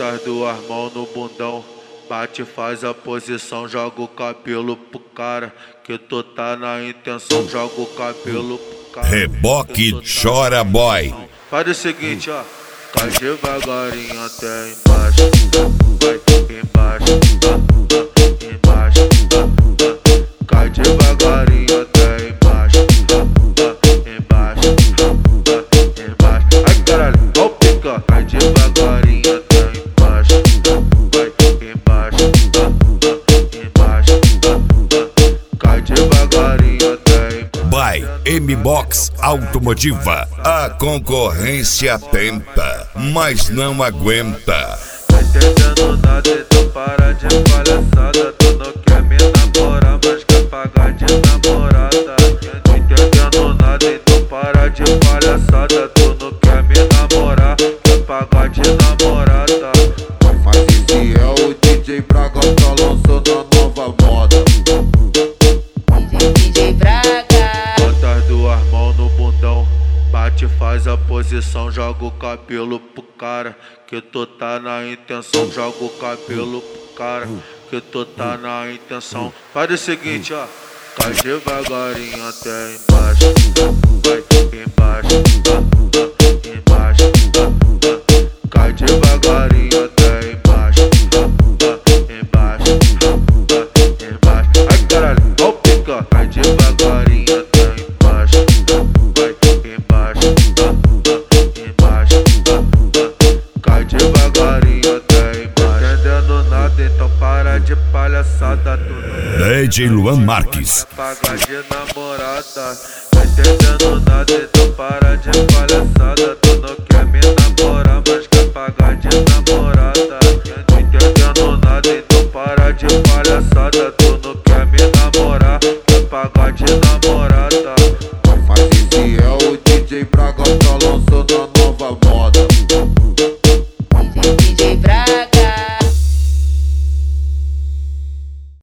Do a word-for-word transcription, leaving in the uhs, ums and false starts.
Bota as duas mãos no bundão, bate, faz a posição, joga o cabelo pro cara, que tu tá na intenção, joga o cabelo pro cara. Reboque chora boy. Faz o seguinte, ó, cai devagarinho até embaixo, vai embaixo, embaixo, cai devagarinho até embaixo, embaixo, embaixo. Ai caralho, ó o pica, cai devagarinho até embaixo, vai embaixo, embaixo, cai devagarinho até embaixo. By M-Box Automotiva, a concorrência tenta, mas não aguenta. Tá entendendo nada, então para de palhaçada. Tu não quer me namorar, mas quer pagar de namorada. Não entendendo nada, então para de palhaçada. Tu não quer me namorar, quer pagar de namorada. Mas esse é o D J Braga, tá lançando a nova moda. D J Braga. Bota as duas mãos no bundão, bate, faz a posição, joga o cabelo pro cara, que tu tá na intenção, joga o cabelo pro cara, que tu tá na intenção. Faz o seguinte, ó, cai devagarinho até embaixo, vai embaixo, embaixo, cai devagarinho até embaixo, embaixo, embaixo. Ai caralho, ó o pica, cai devagarinho até embaixo, vai embaixo, embaixo, cai devagarinho até embaixo. Entendendo nada, então para de palhaçada. Tu D J Luan Marques. pagar de namorada. Tá entendendo nada, então para de palhaçada. Tu não quer me namorar, mas quer pagar de namorada. Não entendendo nada, então para de palhaçada. Tu não quer me namorar, quer pagar de namorada.